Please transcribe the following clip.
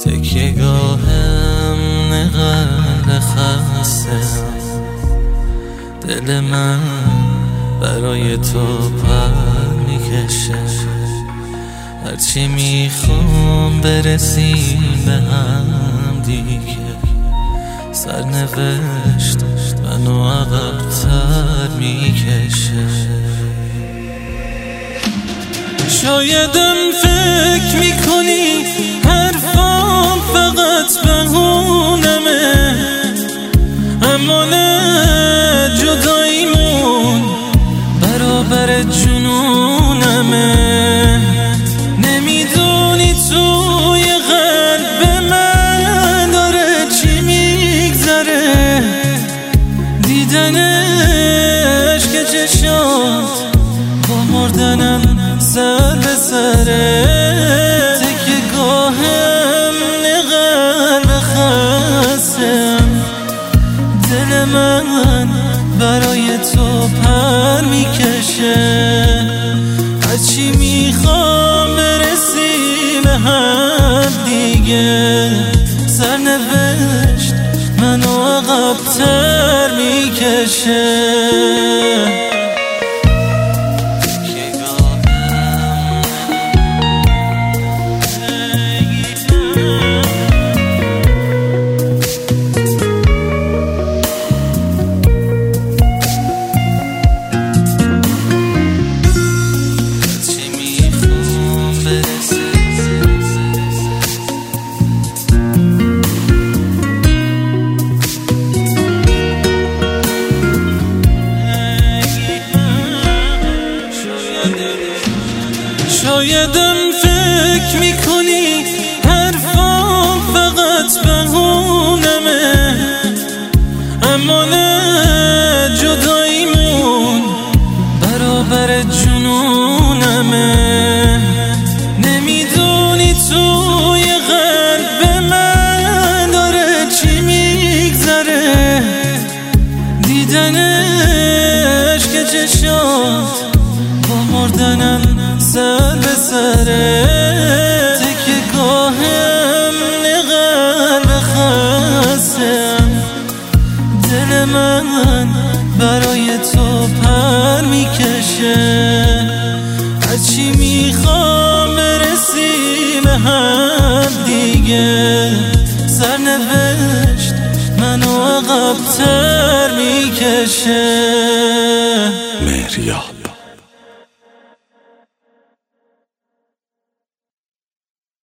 تکیه‌گاهم قلب خسته، دل من برای تو پر میکشه. هرچی میخوام برسیم به هم دیگه، سرنوشت منو عقب‌تر میکشه. شایدم فکر میکنی حرفام فقط بهونمه، اما نه، جداییمون برابر جنونمه. نمیدونی توی قلب من داره چی میگذره، دیدنش که چشات با مردنم سر به سره. تکیه‌گاهم قلب خستم، دل من برای تو پر میکشه. هرچی میخوام برسیم به هم دیگه، سرنوشت منو عقب‌تر میکشه. شایدم فکر میکنی حرفام فقط بهونمه، اما نه، جداییمون برابر جنونمه. نمیدونی توی قلب من داره چی میگذره، دیدنش که چشات با مردنم سر به سره. تکیه‌گاهم قلب خستم، دل من برای تو پر میکشه. هرچی میخوام برسیم به هم دیگه، سرنوشت منو عقب‌تر میکشه. مهریاد.